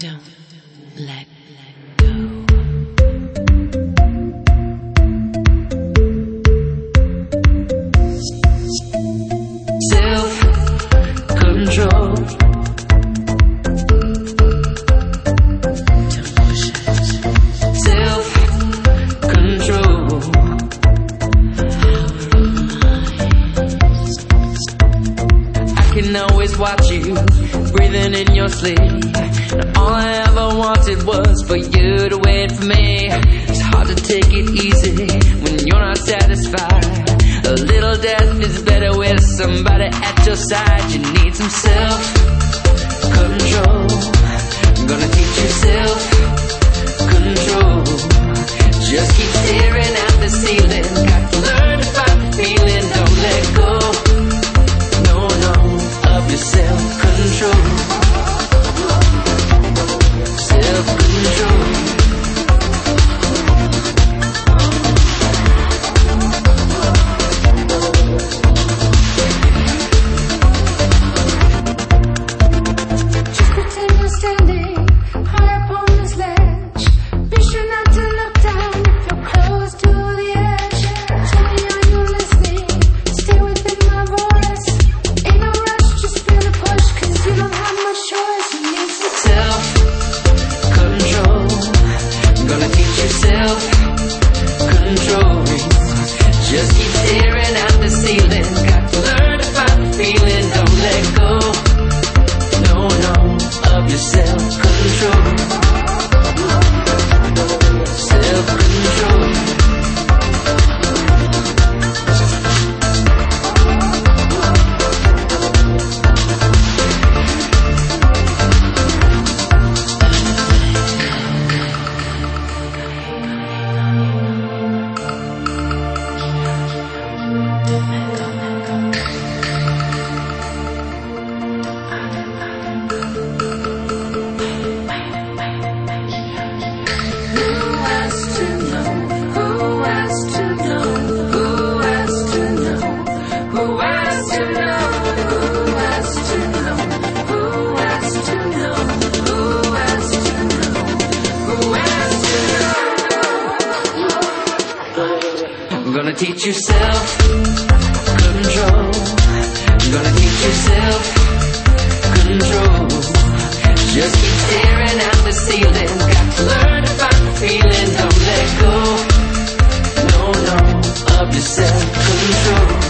Don't let go. Self-control. Don't push it. Self-control. I can always watch you breathing in your sleep. And all I ever wanted was for you to wait for me. It's hard to take it easy when you're not satisfied. A little death is better with somebody at your side. You need some self-control. I'm gonna teach you self-control. Just keep staring at the ceiling. Got to learn to find the feeling. Don't let go, no, of your self-control. Self-control. Just pretend you're standing high up on this ledge. Be sure not to look down if you're close to the edge. Tell me are you listening? Stay within my voice. Ain't no rush, just feel the push, 'cause you don't have much choice. You need some self-control. I'm gonna teach you self-control. Just keep staring at the ceiling. Got to learn to find the feeling. Don't let go, no, of your self-control. Self-control. I'm gonna teach you self-control. I'm gonna teach you self-control. Just keep staring at the ceiling. Got to learn to find the feeling. Don't let go, no, of your self-control.